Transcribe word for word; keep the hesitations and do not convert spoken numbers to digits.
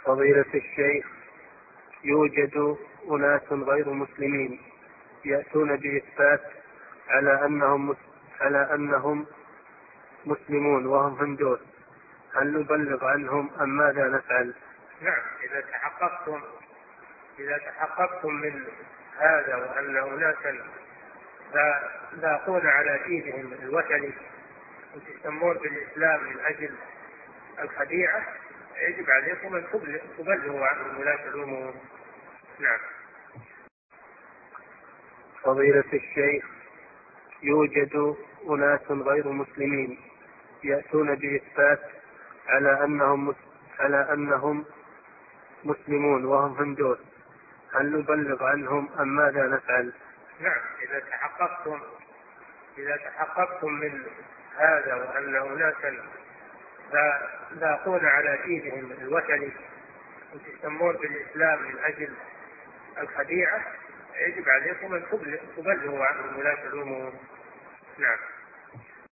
فضيلة الشيخ، يوجد أناس غير مسلمين يأتون بإثبات على أنهم على أنهم مسلمون وهم هندوس، هل نبلغ عنهم أم ماذا نفعل؟ نعم، إذا تحققتم إذا تحققتم من هذا وأن أناسا باقون على دينهم الوثني وتسمون بالإسلام من أجل الخديعة، يجب عليكم أن تبلغوا عن ولاة الأمور. نعم. فضيلة الشيخ، يوجد أناس غير مسلمين يأتون بإثبات على أنهم على أنهم مسلمون وهم هندوس، هل نبلغ عنهم أم ماذا نفعل؟ نعم، إذا تحققتم إذا تحققتم من هذا وأن أناسا باقون على دينهم الوثني وتسمون بالإسلام من أجل الخديعة، يجب عليكم أن تبلغوا عن ولاة الأمور. نعم.